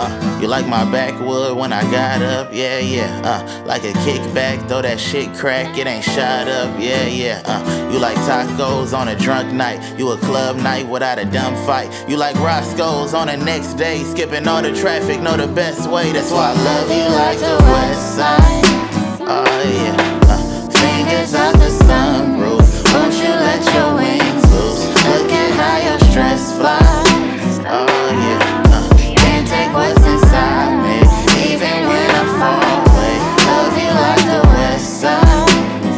You like my backwood when I got up, yeah, yeah. Like a kickback, though that shit crack, it ain't shot up, yeah, yeah. You like tacos on a drunk night, you a club night without a dumb fight. You like Roscoe's on the next day, skipping all the traffic, know the best way. That's why I love you like the West Side. Oh yeah, fingers out the sunroof. Won't you let your wings loose? Look at how your stress flies. Oh yeah, can't take what's inside me, even when I'm far away. Love you like the West Side.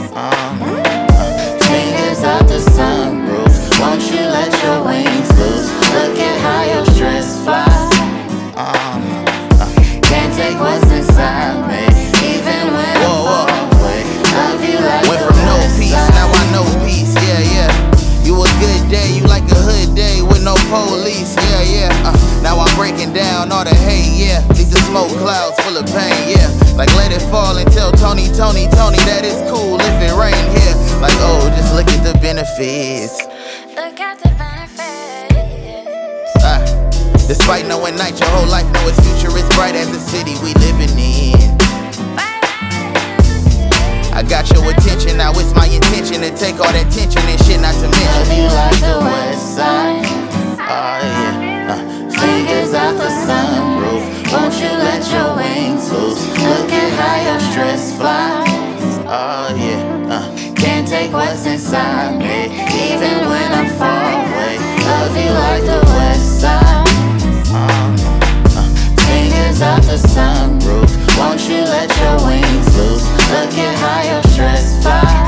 Fingers out the sunroof. Won't you let your wings loose? Look at how your stress flies. Can't take what's inside me, even when I'm far away. Love you like Went the from no West peace, Side. now I know peace, yeah, yeah. You a good day, you like a hood day with no police, yeah, yeah. Now I'm breaking down all the hate, yeah. Leave the smoke clouds full of pain, yeah. Like let it fall and tell Tony that it's cool if it rain here. Like, oh, just look at the benefits. Look at the benefits. Despite knowing night your whole life, know its future is bright as the city we living in. I got your attention, now it's my intention to take all that tension and shit, not to mention. Love you like the West Side. Oh yeah, fingers out the sunroof. Won't you let your wings loose? Look at how your stress flies. Oh yeah, can't take what's inside me, even when I'm far away. Love you like the West Side. Fingers out the sunroof. Won't you let your wings loose? Look at how your stress flies.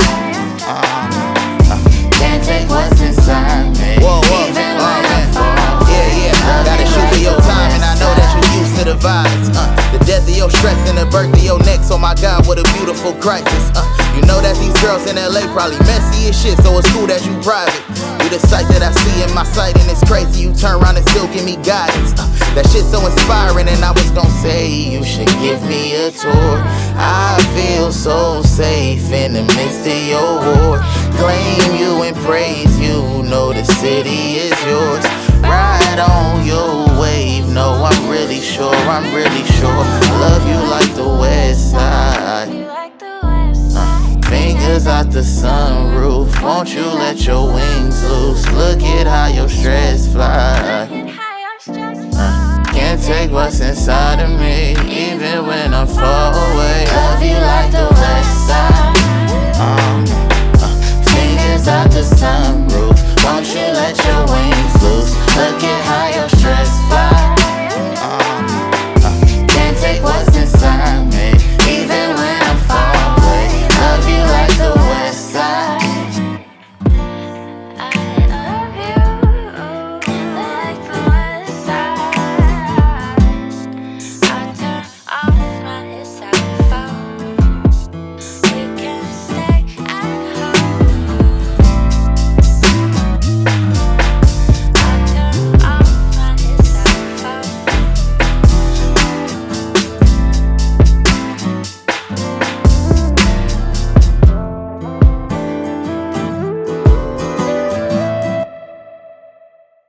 Can't take what's inside me, even when I'm far away. Yeah, yeah, gotta shoot for your time, and I know that you used to the vibes. The death of your stress and the birth of your next. Oh my God, what a beautiful crisis. You know that these girls in LA probably messy as shit, so it's cool that you private. You the sight that I see in my sight, and it's crazy. You turn around and still give me guidance. That shit's so inspiring, and I was gon' say you should give me a tour. I feel so safe in the midst of your war. Claim you and praise you, know the city is yours. Ride on your wave, no, I'm really sure. Love you like the West Side. Fingers out the sunroof. Won't you let your wings loose? Look at how your stress fly. Can't take what's inside of me, even when I'm far away. Love you like the West Side. Fingers out the sunroof. Won't you let your wings loose? Look at how your